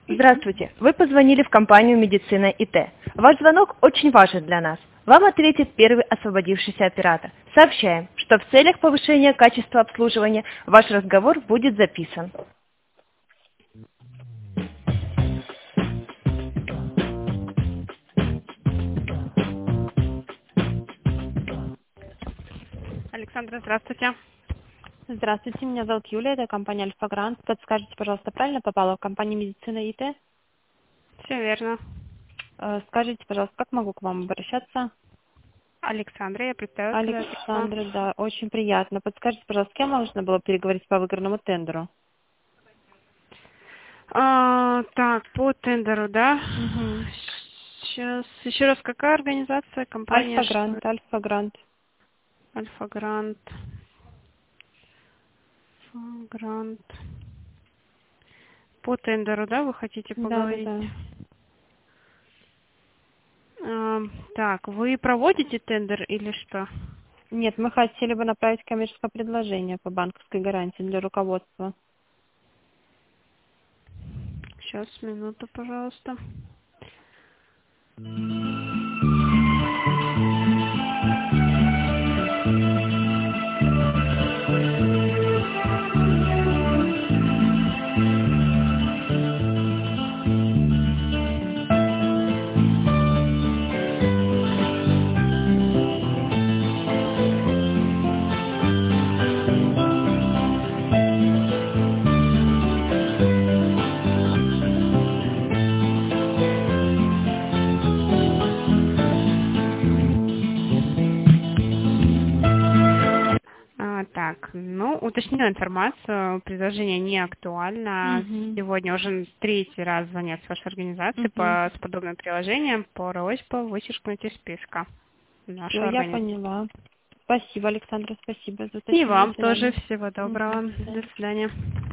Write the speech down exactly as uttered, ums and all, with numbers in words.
Здравствуйте. Вы позвонили в компанию «Медицина ИТ». Ваш звонок очень важен для нас. Вам ответит первый освободившийся оператор. Сообщаем, что в целях повышения качества обслуживания ваш разговор будет записан. Александра, здравствуйте. Здравствуйте, меня зовут Юлия, это компания Альфа Грант. Подскажите, пожалуйста, правильно попала в компанию «Медицина ИТ»? Все верно. Э, Скажите, пожалуйста, как могу к вам обращаться? Александра, я представила свое письмо. Александра, да, очень приятно. Подскажите, пожалуйста, с кем нужно было переговорить по выигранному тендеру? А, так, по тендеру, да? Угу. Сейчас, еще раз, какая организация, компания, Альфа что? Грант, Альфа Грант. Альфа Грант. Грант. По тендеру, да, вы хотите Да, да, поговорить? да. А, так, вы проводите тендер или что? Нет, мы хотели бы направить коммерческое предложение по банковской гарантии для руководства. Сейчас, минуту, пожалуйста. А, так, ну, уточнила информацию, предложение не актуально. Угу. Сегодня уже третий раз звонят с вашей организации Угу. по, с подобным приложением по просьбе вычеркнуть из списка Все, нашу я организацию. поняла. Спасибо, Александра, спасибо за И уточнение. вам До тоже свидания. всего Мгм, доброго. до До свидания. свидания.